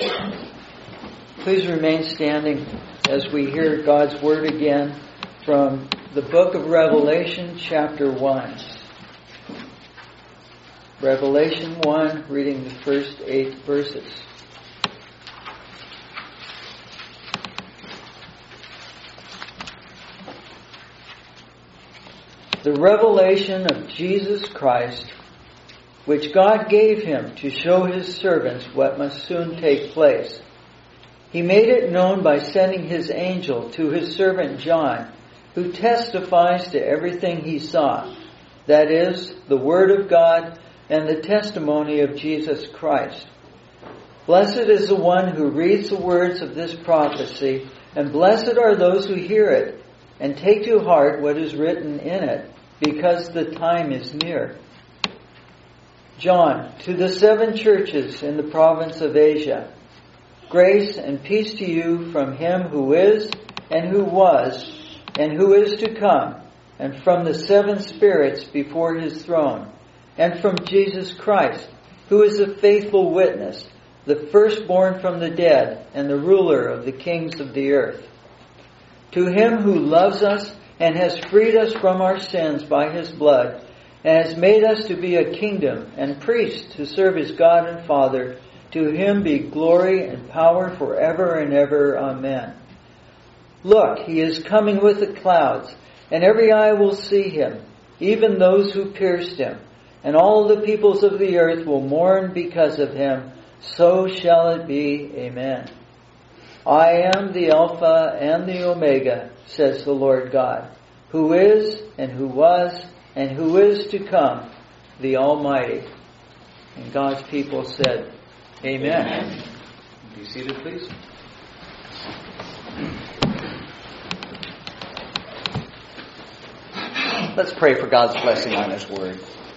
Please remain standing as we hear God's Word again from the book of Revelation, chapter 1. Revelation 1, reading the first 8 verses. The revelation of Jesus Christ, which God gave him to show his servants what must soon take place. He made it known by sending his angel to his servant John, who testifies to everything he saw, that is, the Word of God and the testimony of Jesus Christ. Blessed is the one who reads the words of this prophecy, and blessed are those who hear it, and take to heart what is written in it, because the time is near. John, to the 7 churches in the province of Asia, grace and peace to you from him who is, and who was, and who is to come, and from the 7 spirits before his throne, and from Jesus Christ, who is a faithful witness, the firstborn from the dead, and the ruler of the kings of the earth. To him who loves us and has freed us from our sins by his blood, and has made us to be a kingdom and priests to serve his God and Father, to him be glory and power forever and ever. Amen. Look, he is coming with the clouds, and every eye will see him, even those who pierced him, and all the peoples of the earth will mourn because of him. So shall it be. Amen. I am the Alpha and the Omega, says the Lord God, who is, and who was, and who is to come, the Almighty. And God's people said, Amen. Amen. Be seated, please. Let's pray for God's blessing on His Word.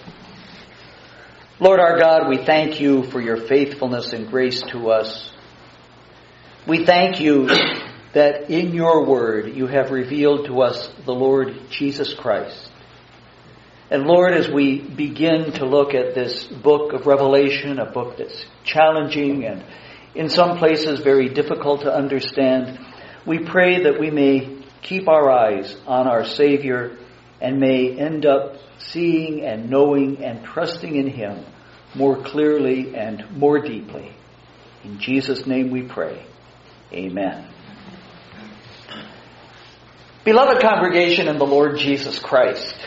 Lord our God, we thank you for your faithfulness and grace to us. We thank you that in your Word you have revealed to us the Lord Jesus Christ. And Lord, as we begin to look at this book of Revelation, a book that's challenging and in some places very difficult to understand, we pray that we may keep our eyes on our Savior and may end up seeing and knowing and trusting in Him more clearly and more deeply. In Jesus' name we pray. Amen. Beloved congregation in the Lord Jesus Christ,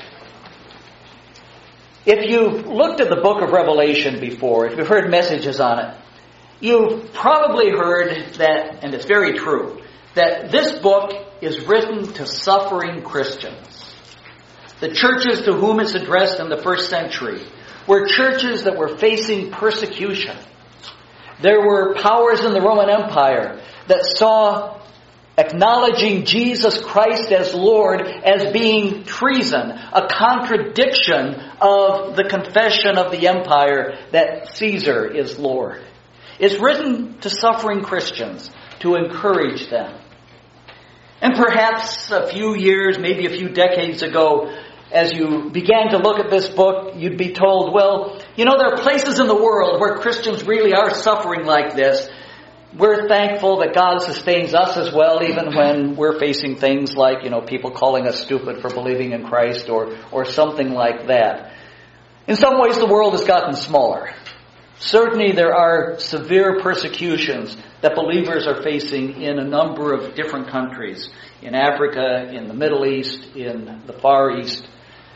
if you've looked at the book of Revelation before, if you've heard messages on it, you've probably heard that, and it's very true, that this book is written to suffering Christians. The churches to whom it's addressed in the first century were churches that were facing persecution. There were powers in the Roman Empire that saw acknowledging Jesus Christ as Lord as being treason, a contradiction of the confession of the empire that Caesar is Lord. It's written to suffering Christians to encourage them. And perhaps a few years, maybe a few decades ago, as you began to look at this book, you'd be told, well, there are places in the world where Christians really are suffering like this. We're thankful that God sustains us as well, even when we're facing things like, people calling us stupid for believing in Christ or something like that. In some ways, the world has gotten smaller. Certainly, there are severe persecutions that believers are facing in a number of different countries. In Africa, in the Middle East, in the Far East.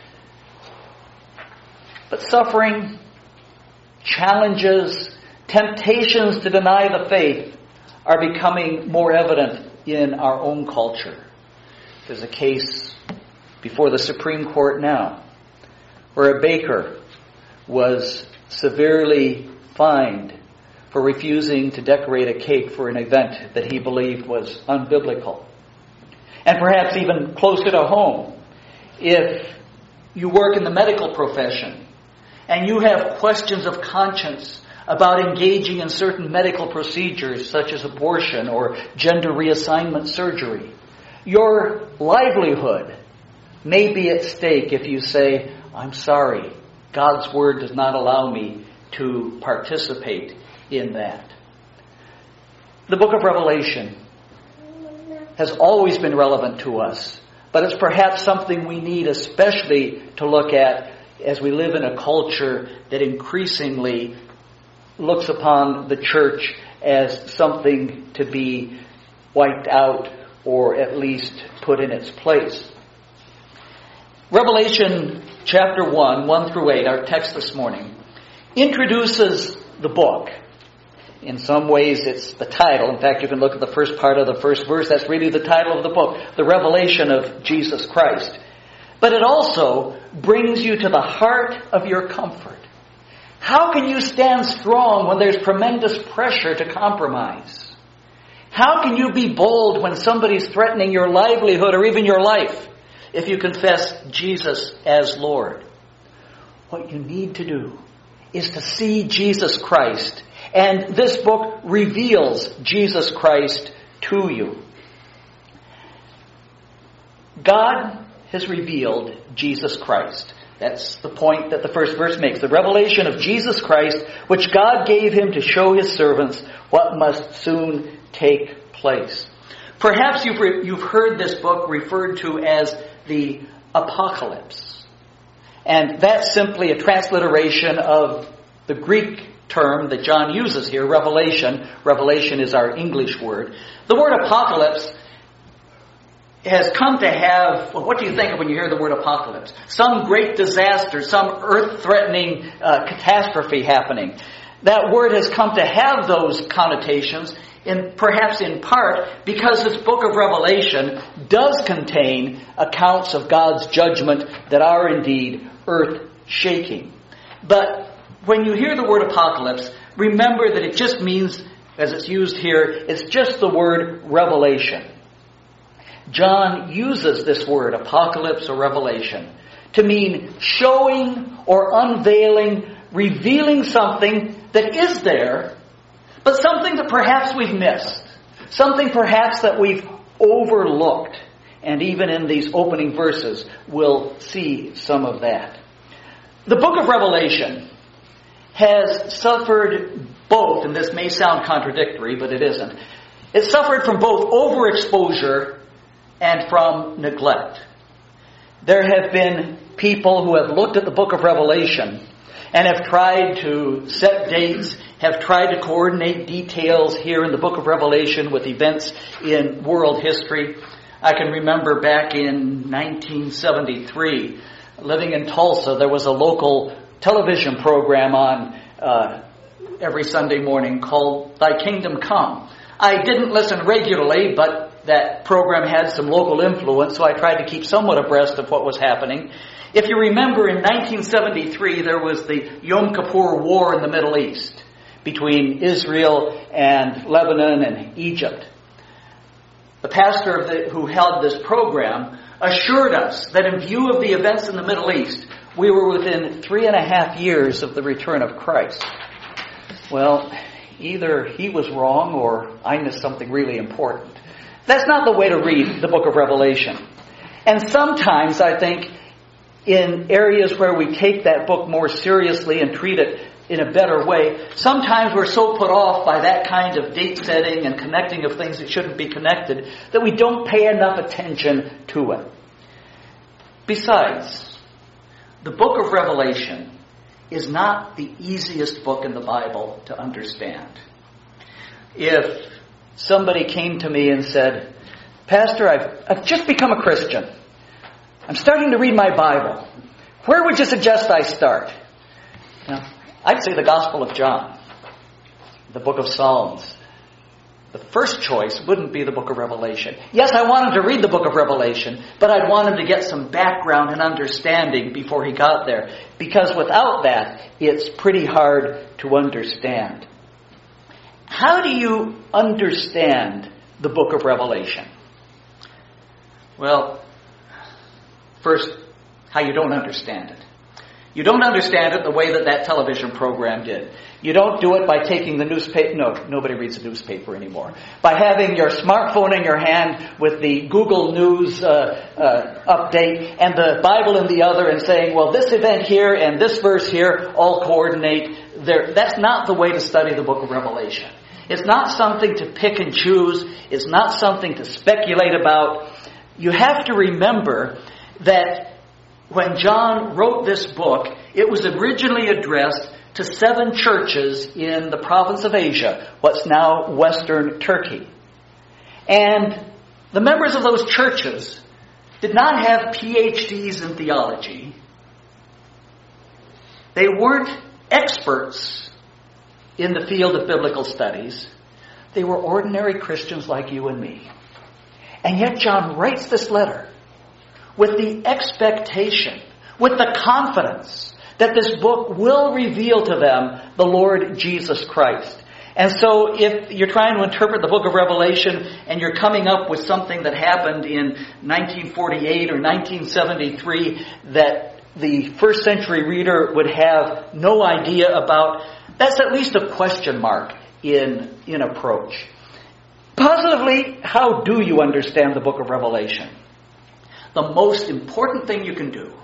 But suffering, challenges, temptations to deny the faith are becoming more evident in our own culture. There's a case before the Supreme Court now where a baker was severely fined for refusing to decorate a cake for an event that he believed was unbiblical. And perhaps even closer to home, if you work in the medical profession and you have questions of conscience about engaging in certain medical procedures such as abortion or gender reassignment surgery, your livelihood may be at stake if you say, I'm sorry, God's Word does not allow me to participate in that. The book of Revelation has always been relevant to us, but it's perhaps something we need especially to look at as we live in a culture that increasingly looks upon the church as something to be wiped out or at least put in its place. Revelation chapter 1 through 8, our text this morning, introduces the book. In some ways it's the title. In fact, you can look at the first part of the first verse. That's really the title of the book, the revelation of Jesus Christ. But it also brings you to the heart of your comfort. How can you stand strong when there's tremendous pressure to compromise? How can you be bold when somebody's threatening your livelihood or even your life if you confess Jesus as Lord? What you need to do is to see Jesus Christ. And this book reveals Jesus Christ to you. God has revealed Jesus Christ. That's the point that the first verse makes. The revelation of Jesus Christ, which God gave him to show his servants what must soon take place. Perhaps you've heard this book referred to as the Apocalypse. And that's simply a transliteration of the Greek term that John uses here, revelation. Revelation is our English word. The word apocalypse has come to have, well, what do you think of when you hear the word apocalypse? Some great disaster, some earth-threatening catastrophe happening. That word has come to have those connotations, perhaps in part because this book of Revelation does contain accounts of God's judgment that are indeed earth-shaking. But when you hear the word apocalypse, remember that it just means, as it's used here, it's just the word revelation. John uses this word, apocalypse or revelation, to mean showing or unveiling, revealing something that is there, but something that perhaps we've missed. Something perhaps that we've overlooked. And even in these opening verses, we'll see some of that. The book of Revelation has suffered both, and this may sound contradictory, but it isn't. It suffered from both overexposure and from neglect. There have been people who have looked at the book of Revelation and have tried to set dates, have tried to coordinate details here in the book of Revelation with events in world history. I can remember back in 1973, living in Tulsa, there was a local television program on every Sunday morning called Thy Kingdom Come. I didn't listen regularly, but that program had some local influence, so I tried to keep somewhat abreast of what was happening. If you remember, in 1973, there was the Yom Kippur War in the Middle East between Israel and Lebanon and Egypt. The pastor who held this program assured us that in view of the events in the Middle East, we were within 3.5 years of the return of Christ. Well, either he was wrong or I missed something really important. That's not the way to read the book of Revelation. And sometimes, I think, in areas where we take that book more seriously and treat it in a better way, sometimes we're so put off by that kind of date setting and connecting of things that shouldn't be connected that we don't pay enough attention to it. Besides, the book of Revelation is not the easiest book in the Bible to understand. If somebody came to me and said, Pastor, I've just become a Christian. I'm starting to read my Bible. Where would you suggest I start? Now, I'd say the Gospel of John, the book of Psalms. The first choice wouldn't be the book of Revelation. Yes, I want him to read the book of Revelation, but I'd want him to get some background and understanding before he got there. Because without that, it's pretty hard to understand. How do you understand the book of Revelation? Well, first, how you don't understand it. You don't understand it the way that television program did. You don't do it by taking the newspaper. No, nobody reads a newspaper anymore. By having your smartphone in your hand with the Google News update and the Bible in the other and saying, well, this event here and this verse here all coordinate there. That's not the way to study the book of Revelation. It's not something to pick and choose. It's not something to speculate about. You have to remember that when John wrote this book, it was originally addressed to 7 churches in the province of Asia, what's now Western Turkey. And the members of those churches did not have PhDs in theology. They weren't experts in the field of biblical studies. They were ordinary Christians like you and me. And yet John writes this letter with the expectation, with the confidence that this book will reveal to them the Lord Jesus Christ. And so if you're trying to interpret the book of Revelation and you're coming up with something that happened in 1948 or 1973 that the first century reader would have no idea about, that's at least a question mark in approach. Positively, how do you understand the book of Revelation? The most important thing you can do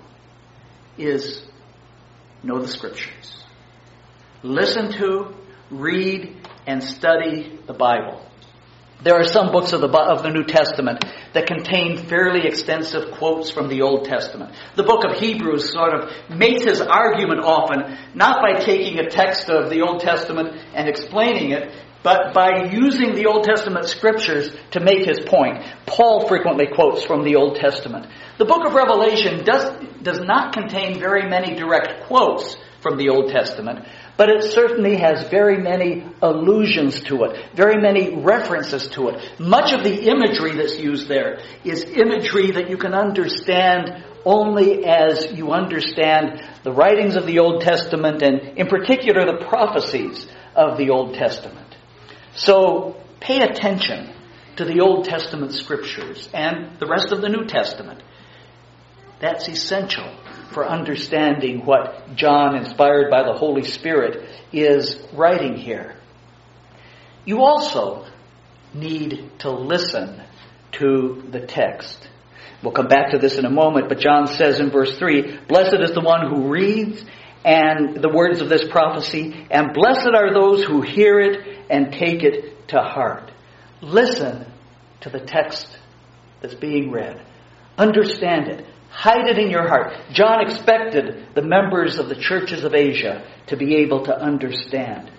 is know the Scriptures. Listen to, read, and study the Bible. There are some books of the New Testament that contain fairly extensive quotes from the Old Testament. The book of Hebrews sort of makes his argument often, not by taking a text of the Old Testament and explaining it, but by using the Old Testament scriptures to make his point. Paul frequently quotes from the Old Testament. The book of Revelation does not contain very many direct quotes from the Old Testament, but it certainly has very many allusions to it, very many references to it. Much of the imagery that's used there is imagery that you can understand only as you understand the writings of the Old Testament, and in particular the prophecies of the Old Testament. So pay attention to the Old Testament scriptures and the rest of the New Testament. That's essential for understanding what John, inspired by the Holy Spirit, is writing here. You also need to listen to the text. We'll come back to this in a moment, but John says in verse 3, "Blessed is the one who reads and the words of this prophecy, and blessed are those who hear it and take it to heart." Listen to the text that's being read. Understand it. Hide it in your heart. John expected the members of the churches of Asia to be able to understand.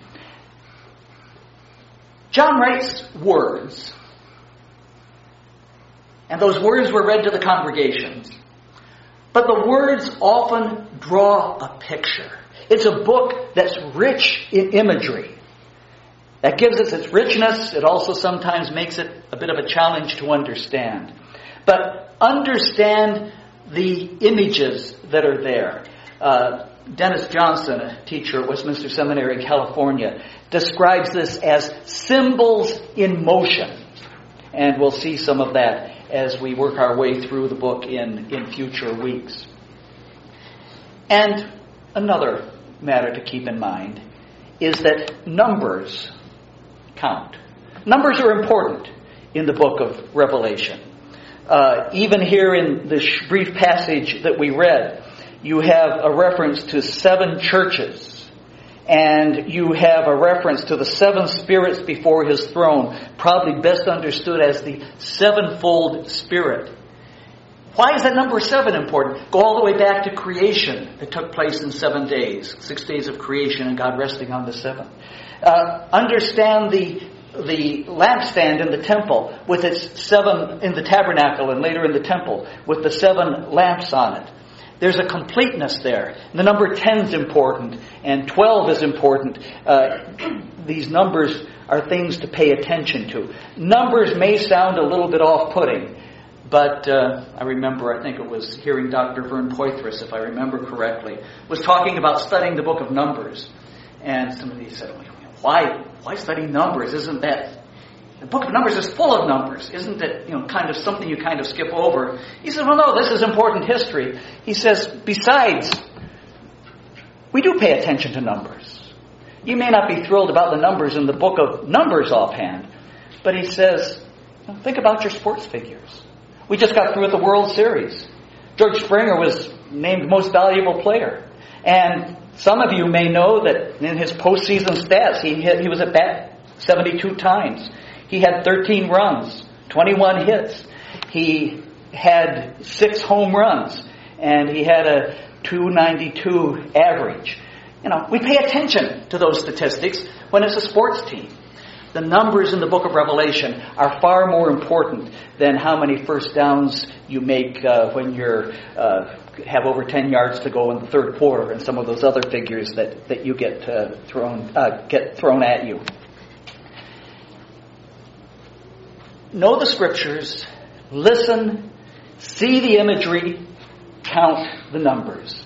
John writes words, and those words were read to the congregations. But the words often draw a picture. It's a book that's rich in imagery. That gives us its richness. It also sometimes makes it a bit of a challenge to understand. But understand the images that are there. Dennis Johnson, a teacher at Westminster Seminary in California, describes this as symbols in motion. And we'll see some of that as we work our way through the book in future weeks. And another matter to keep in mind is that numbers count. Numbers are important in the book of Revelation. Even here in this brief passage that we read, you have a reference to 7 churches, and you have a reference to the 7 spirits before his throne, probably best understood as the sevenfold Spirit. Why is that number 7 important? Go all the way back to creation that took place in 7 days, 6 days of creation and God resting on the 7th. Understand the lampstand in the temple with its 7 in the tabernacle and later in the temple with the 7 lamps on it. There's a completeness there. The number 10 is important and 12 is important. These numbers are things to pay attention to. Numbers may sound a little bit off-putting, but I think it was hearing Dr. Vern Poythress, if I remember correctly, was talking about studying the book of Numbers. And somebody said, why study numbers? Isn't that... The book of Numbers is full of numbers. Isn't it, kind of something you kind of skip over? He said, well, no, this is important history. He says, besides, we do pay attention to numbers. You may not be thrilled about the numbers in the book of Numbers offhand, but he says, think about your sports figures. We just got through with the World Series. George Springer was named most valuable player. And some of you may know that in his postseason stats, he was at bat 72 times. He had 13 runs, 21 hits. He had 6 home runs, and he had a .292 average. We pay attention to those statistics when it's a sports team. The numbers in the book of Revelation are far more important than how many first downs you make when you have over 10 yards to go in the third quarter, and some of those other figures that you get thrown at you. Know the Scriptures, listen, see the imagery, count the numbers.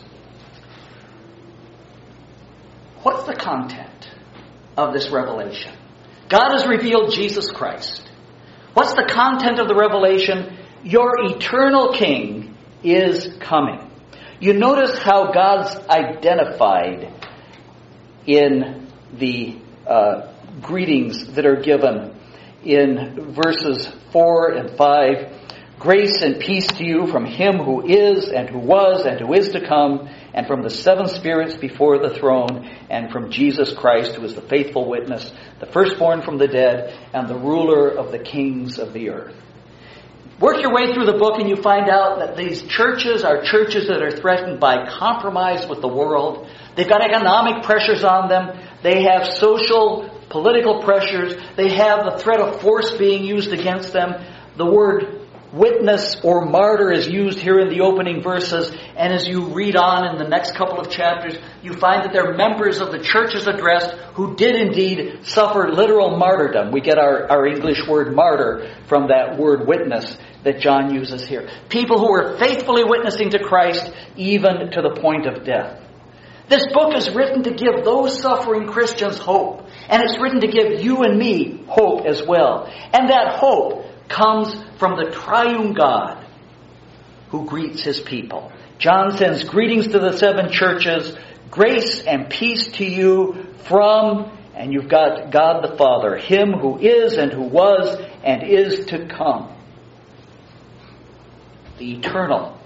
What's the content of this revelation? God has revealed Jesus Christ. What's the content of the revelation? Your eternal King is coming. You notice how God's identified in the greetings that are given in verses 4 and 5. Grace and peace to you from Him who is and who was and who is to come, and from the 7 spirits before the throne, and from Jesus Christ, who is the faithful witness, the firstborn from the dead, and the ruler of the kings of the earth. Work your way through the book and you find out that these churches are churches that are threatened by compromise with the world. They've got economic pressures on them. They have social, political pressures. They have the threat of force being used against them. The word witness or martyr is used here in the opening verses, and as you read on in the next couple of chapters, you find that they're members of the churches addressed who did indeed suffer literal martyrdom. We get our English word martyr from that word witness that John uses here. People who were faithfully witnessing to Christ even to the point of death. This book is written to give those suffering Christians hope, and it's written to give you and me hope as well. And that hope comes from the triune God who greets His people. John sends greetings to the 7 churches, grace and peace to you from, and you've got God the Father, Him who is and who was and is to come. The eternal,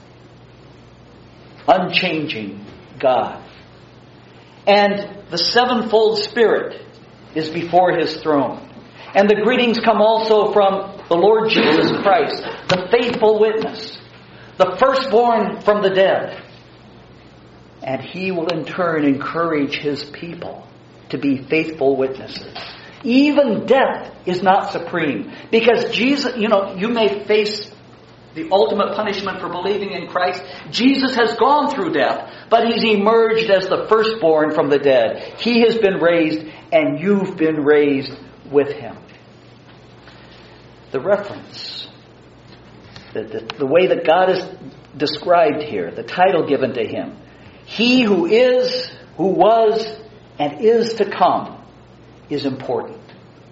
unchanging God. And the 7-fold Spirit is before His throne. And the greetings come also from the Lord Jesus Christ, the faithful witness, the firstborn from the dead. And He will in turn encourage His people to be faithful witnesses. Even death is not supreme. Because Jesus, you may face the ultimate punishment for believing in Christ. Jesus has gone through death, but He's emerged as the firstborn from the dead. He has been raised, and you've been raised with Him. The reference, the way that God is described here, the title given to Him, He who is, who was, and is to come, is important.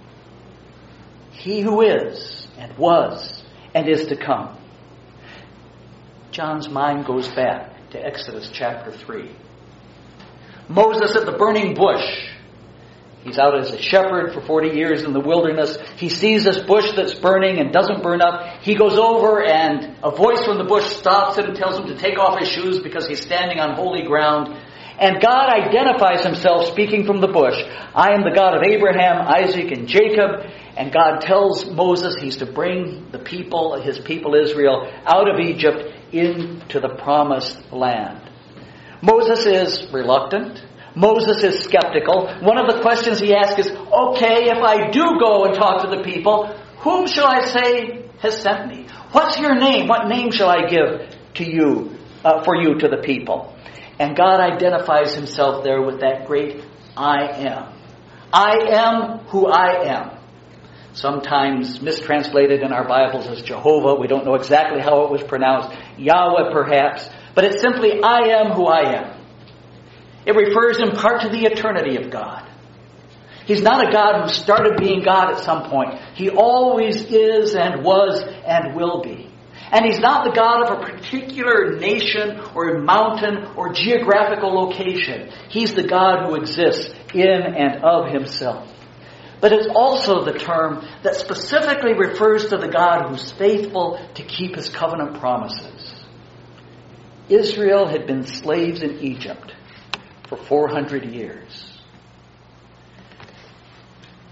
He who is, and was, and is to come. John's mind goes back to Exodus chapter 3. Moses at the burning bush. He's out as a shepherd for 40 years in the wilderness. He sees this bush that's burning and doesn't burn up. He goes over and a voice from the bush stops him and tells him to take off his shoes because he's standing on holy ground. And God identifies Himself speaking from the bush. I am the God of Abraham, Isaac, and Jacob. And God tells Moses He's to bring the people, His people Israel, out of Egypt into the promised land. Moses is reluctant. Moses is skeptical. One of the questions he asks is, okay, if I do go and talk to the people, whom shall I say has sent me? What's your name? What name shall I give to you, for you to the people? And God identifies Himself there with that great I am. I am who I am. Sometimes mistranslated in our Bibles as Jehovah. We don't know exactly how it was pronounced. Yahweh perhaps. But it's simply I am who I am. It refers in part to the eternity of God. He's not a God who started being God at some point. He always is and was and will be. And He's not the God of a particular nation or mountain or geographical location. He's the God who exists in and of Himself. But it's also the term that specifically refers to the God who's faithful to keep His covenant promises. Israel had been slaves in Egypt for 400 years.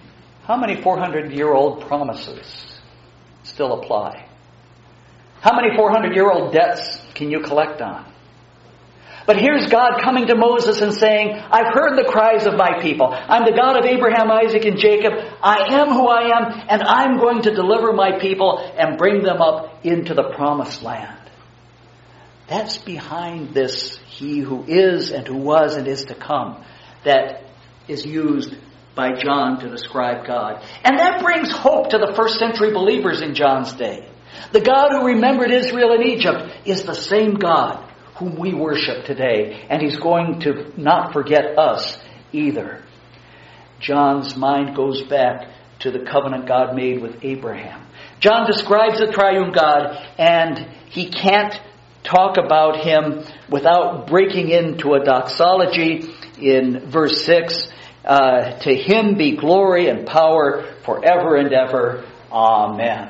how many 400-year-old promises still apply? How many 400-year-old debts can you collect on? But here's God coming to Moses and saying, I've heard the cries of my people. I'm the God of Abraham, Isaac, and Jacob. I am who I am, and I'm going to deliver my people and bring them up into the promised land. That's behind this he who is and who was and is to come that is used by John to describe God. And that brings hope to the first century believers in John's day. The God who remembered Israel in Egypt is the same God whom we worship today, and He's going to not forget us either. John's mind goes back to the covenant God made with Abraham. John describes the triune God, and he can't talk about Him without breaking into a doxology in verse 6. To Him be glory and power forever and ever. Amen.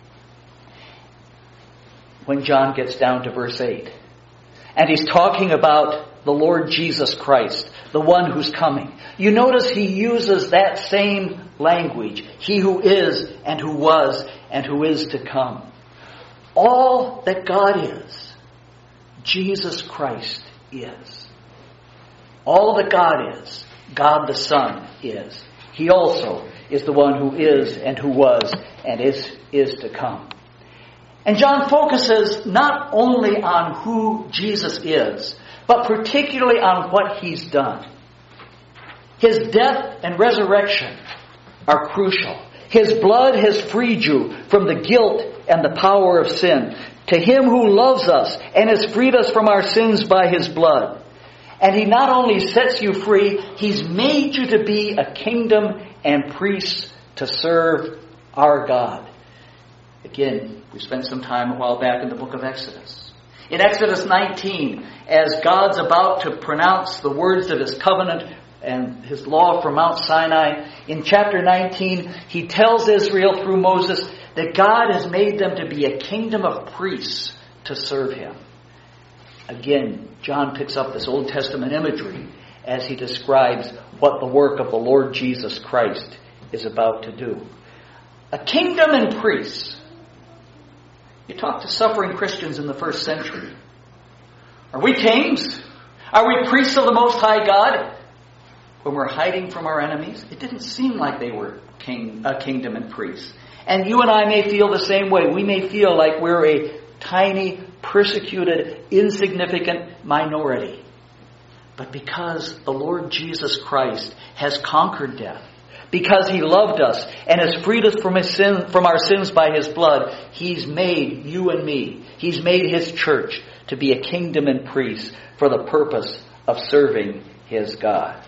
When John gets down to verse 8, and he's talking about the Lord Jesus Christ, the one who's coming. You notice he uses that same language. He who is and who was and who is to come. All that God is, Jesus Christ is. All that God is, God the Son is. He also is the one who is and who was and is to come. And John focuses not only on who Jesus is, but particularly on what He's done. His death and resurrection are crucial. His blood has freed you from the guilt and the power of sin. To Him who loves us and has freed us from our sins by His blood. And He not only sets you free, He's made you to be a kingdom and priests to serve our God. Again, we spent some time a while back in the book of Exodus. In Exodus 19, as God's about to pronounce the words of His covenant and His law from Mount Sinai, in chapter 19, He tells Israel through Moses that God has made them to be a kingdom of priests to serve Him. Again, John picks up this Old Testament imagery as he describes what the work of the Lord Jesus Christ is about to do. A kingdom and priests. You talk to suffering Christians in the first century. Are we kings? Are we priests of the Most High God? When we're hiding from our enemies? It didn't seem like they were a kingdom and priests. And you and I may feel the same way. We may feel like we're a tiny, persecuted, insignificant minority. But because the Lord Jesus Christ has conquered death, because He loved us and has freed us from our sins by His blood, He's made you and me, He's made His church to be a kingdom and priest for the purpose of serving His God.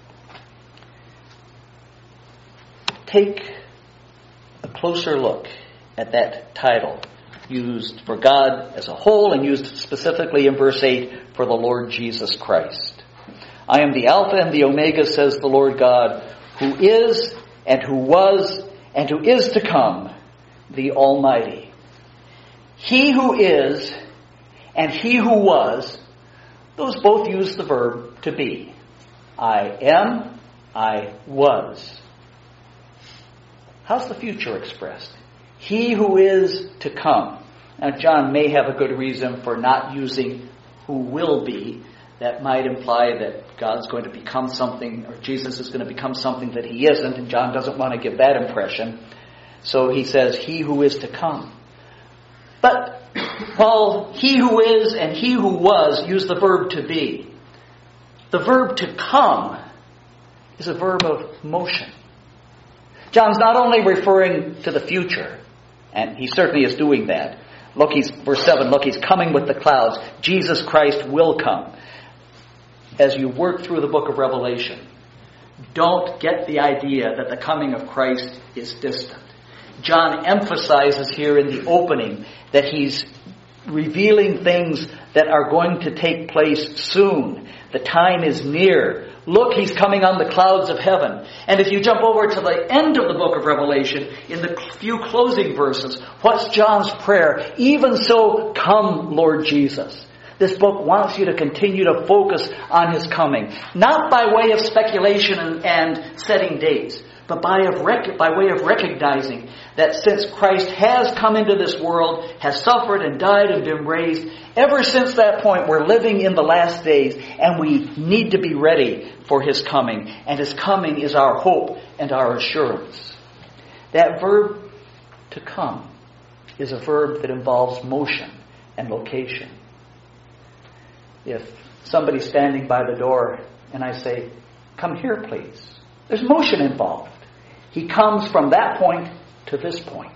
Take a closer look at that title used for God as a whole and used specifically in verse 8 for the Lord Jesus Christ. I am the Alpha and the Omega, says the Lord God, who is and who was and who is to come, the Almighty. He who is and He who was, those both use the verb to be. I am, I was. How's the future expressed? He who is to come. Now, John may have a good reason for not using who will be. That might imply that God's going to become something, or Jesus is going to become something that He isn't, and John doesn't want to give that impression. So he says, He who is to come. But while He who is and He who was use the verb to be, the verb to come is a verb of motion. John's not only referring to the future, and he certainly is doing that. Look, verse 7, look, He's coming with the clouds. Jesus Christ will come. As you work through the book of Revelation, don't get the idea that the coming of Christ is distant. John emphasizes here in the opening that he's revealing things that are going to take place soon. The time is near. Look, He's coming on the clouds of heaven. And if you jump over to the end of the book of Revelation, in the few closing verses, what's John's prayer? Even so, come, Lord Jesus. This book wants you to continue to focus on His coming. Not by way of speculation and setting dates, but by way of recognizing that since Christ has come into this world, has suffered and died and been raised, ever since that point we're living in the last days, and we need to be ready for His coming. And His coming is our hope and our assurance. That verb to come is a verb that involves motion and location. If somebody's standing by the door and I say, "Come here, please," there's motion involved. He comes from that point to this point.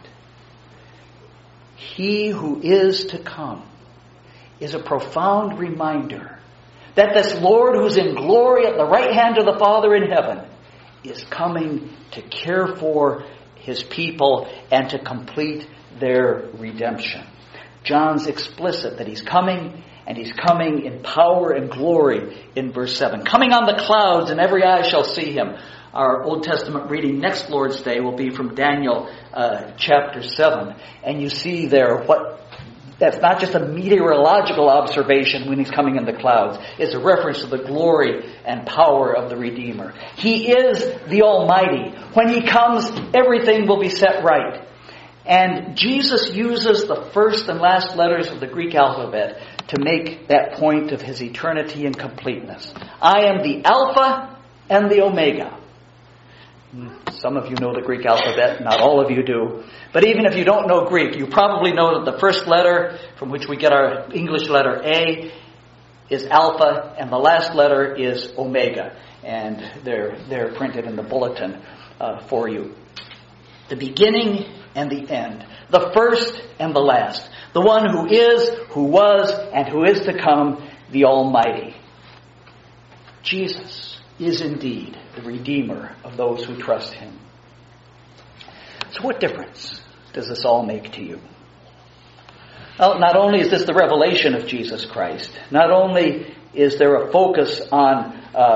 He who is to come is a profound reminder that this Lord who's in glory at the right hand of the Father in heaven is coming to care for His people and to complete their redemption. John's explicit that He's coming, and He's coming in power and glory in verse 7. Coming on the clouds, and every eye shall see Him. Our Old Testament reading next Lord's Day will be from Daniel chapter 7. And you see there that's not just a meteorological observation when He's coming in the clouds. It's a reference to the glory and power of the Redeemer. He is the Almighty. When He comes, everything will be set right. And Jesus uses the first and last letters of the Greek alphabet to make that point of His eternity and completeness. I am the Alpha and the Omega. Some of you know the Greek alphabet, not all of you do. But even if you don't know Greek, you probably know that the first letter from which we get our English letter A is Alpha, and the last letter is Omega. And they're printed in the bulletin for you. The beginning and the end. The first and the last. The one who is, who was, and who is to come, the Almighty. Jesus is indeed the Redeemer of those who trust Him. So what difference does this all make to you? Well, not only is this the revelation of Jesus Christ, not only is there a focus on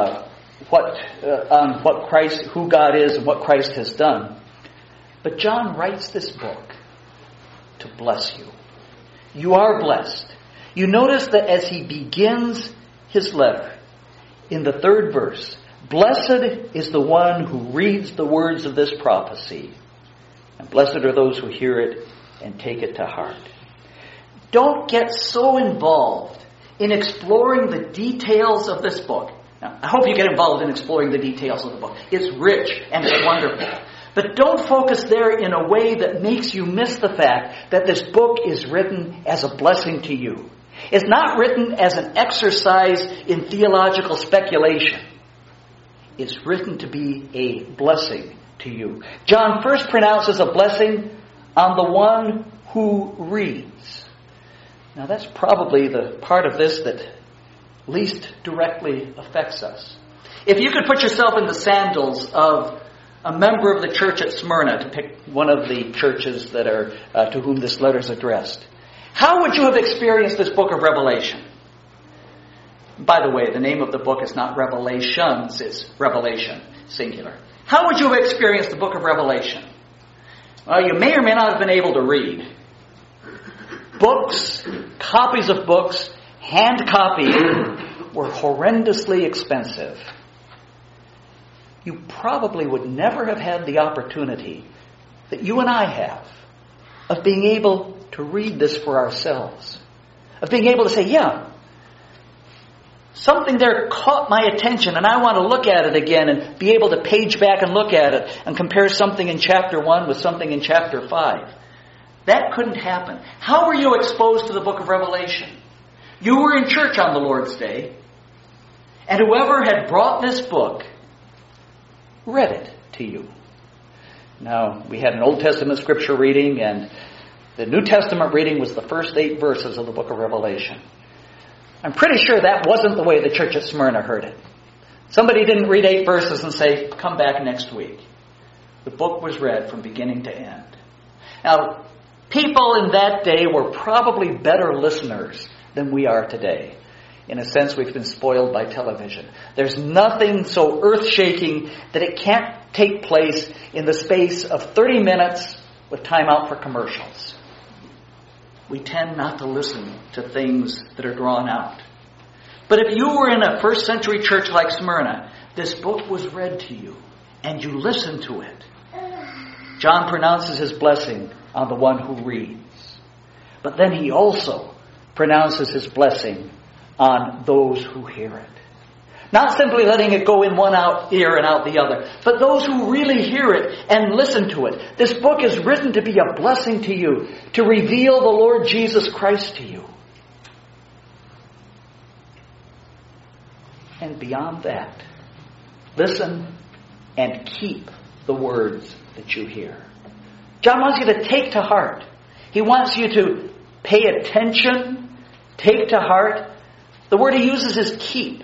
what Christ, who God is and what Christ has done, but John writes this book to bless you. You are blessed. You notice that as he begins his letter, in the 3rd verse, "Blessed is the one who reads the words of this prophecy, and blessed are those who hear it and take it to heart." Don't get so involved in exploring the details of this book. Now, I hope you get involved in exploring the details of the book. It's rich and it's wonderful. But don't focus there in a way that makes you miss the fact that this book is written as a blessing to you. It's not written as an exercise in theological speculation. It's written to be a blessing to you. John first pronounces a blessing on the one who reads. Now that's probably the part of this that least directly affects us. If you could put yourself in the sandals of a member of the church at Smyrna, to pick one of the churches that are to whom this letter is addressed, how would you have experienced this book of Revelation? By the way, the name of the book is not Revelations, it's Revelation, singular. How would you have experienced the book of Revelation? Well, you may or may not have been able to read. Books, copies of books, hand copied, were horrendously expensive. You probably would never have had the opportunity that you and I have of being able to read this for ourselves. Of being able to say, yeah, something there caught my attention and I want to look at it again and be able to page back and look at it and compare something in chapter 1 with something in chapter 5. That couldn't happen. How were you exposed to the book of Revelation? You were in church on the Lord's Day, and whoever had brought this book read it to you. Now, we had an Old Testament scripture reading, and the New Testament reading was the first 8 verses of the book of Revelation. I'm pretty sure that wasn't the way the church at Smyrna heard it. Somebody didn't read 8 verses and say, come back next week. The book was read from beginning to end. Now, people in that day were probably better listeners than we are today. In a sense, we've been spoiled by television. There's nothing so earth-shaking that it can't take place in the space of 30 minutes with time out for commercials. We tend not to listen to things that are drawn out. But if you were in a first century church like Smyrna, this book was read to you, and you listen to it. John pronounces his blessing on the one who reads. But then he also pronounces his blessing on those who hear it. Not simply letting it go in one ear and out the other, but those who really hear it and listen to it. This book is written to be a blessing to you, to reveal the Lord Jesus Christ to you. And beyond that, listen and keep the words that you hear. John wants you to take to heart. He wants you to pay attention, take to heart. The word he uses is keep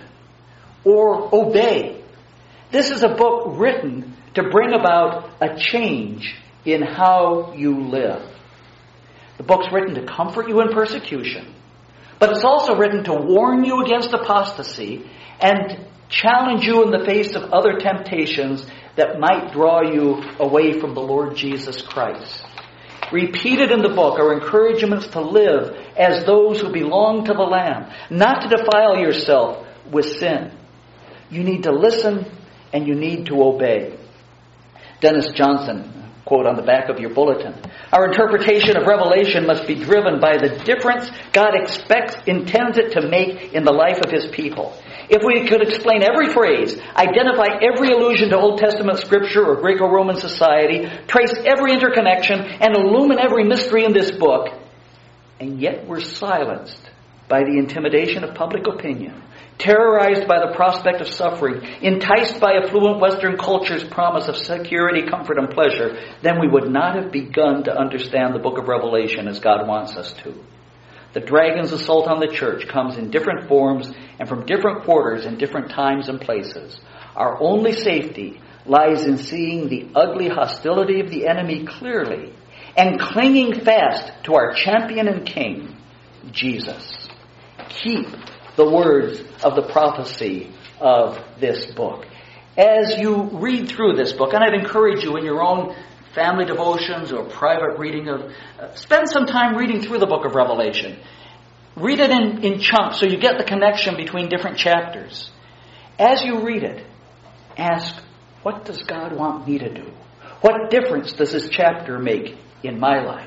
or obey. This is a book written to bring about a change in how you live. The book's written to comfort you in persecution, but it's also written to warn you against apostasy and challenge you in the face of other temptations that might draw you away from the Lord Jesus Christ. Repeated in the book are encouragements to live as those who belong to the Lamb, not to defile yourself with sin. You need to listen and you need to obey. Dennis Johnson, quote on the back of your bulletin, our interpretation of Revelation must be driven by the difference God intends it to make in the life of His people. If we could explain every phrase, identify every allusion to Old Testament scripture or Greco-Roman society, trace every interconnection, and illumine every mystery in this book, and yet we're silenced by the intimidation of public opinion, terrorized by the prospect of suffering, enticed by affluent Western culture's promise of security, comfort, and pleasure, then we would not have begun to understand the book of Revelation as God wants us to. The dragon's assault on the church comes in different forms and from different quarters in different times and places. Our only safety lies in seeing the ugly hostility of the enemy clearly and clinging fast to our champion and king, Jesus. Keep the words of the prophecy of this book. As you read through this book, and I'd encourage you in your own family devotions or private reading spend some time reading through the book of Revelation. Read it in chunks so you get the connection between different chapters. As you read it, ask, what does God want me to do? What difference does this chapter make in my life?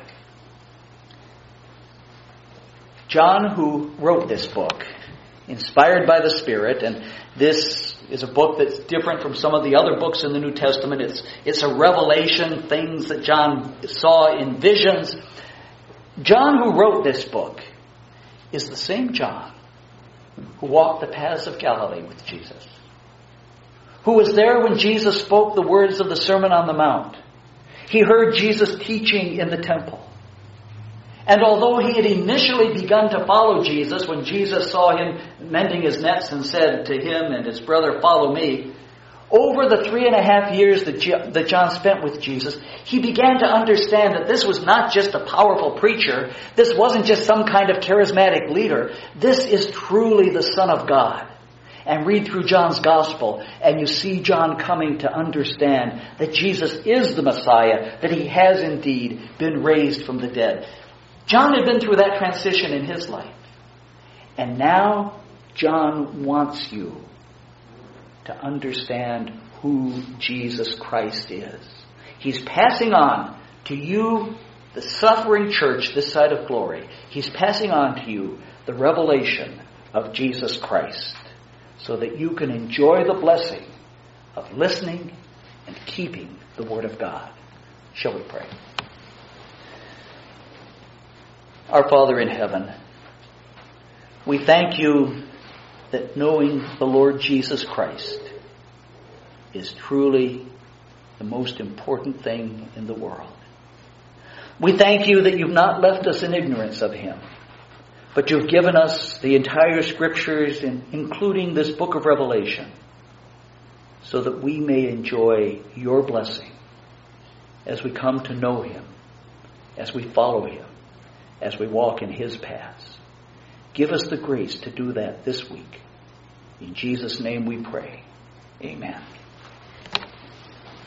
John, who wrote this book, inspired by the Spirit, and this is a book that's different from some of the other books in the New Testament. It's a revelation, things that John saw in visions. John, who wrote this book, is the same John who walked the paths of Galilee with Jesus, who was there when Jesus spoke the words of the Sermon on the Mount. He heard Jesus teaching in the temple. And although he had initially begun to follow Jesus when Jesus saw him mending his nets and said to him and his brother, "Follow me," over the 3.5 years that John spent with Jesus, he began to understand that this was not just a powerful preacher. This wasn't just some kind of charismatic leader. This is truly the Son of God. And read through John's Gospel, and you see John coming to understand that Jesus is the Messiah, that he has indeed been raised from the dead. John had been through that transition in his life. And now John wants you to understand who Jesus Christ is. He's passing on to you, the suffering church this side of glory. He's passing on to you the revelation of Jesus Christ so that you can enjoy the blessing of listening and keeping the Word of God. Shall we pray? Our Father in heaven, we thank you that knowing the Lord Jesus Christ is truly the most important thing in the world. We thank you that you've not left us in ignorance of him, but you've given us the entire scriptures, including this book of Revelation, so that we may enjoy your blessing as we come to know him, as we follow him, as we walk in his paths. Give us the grace to do that this week. In Jesus' name we pray. Amen.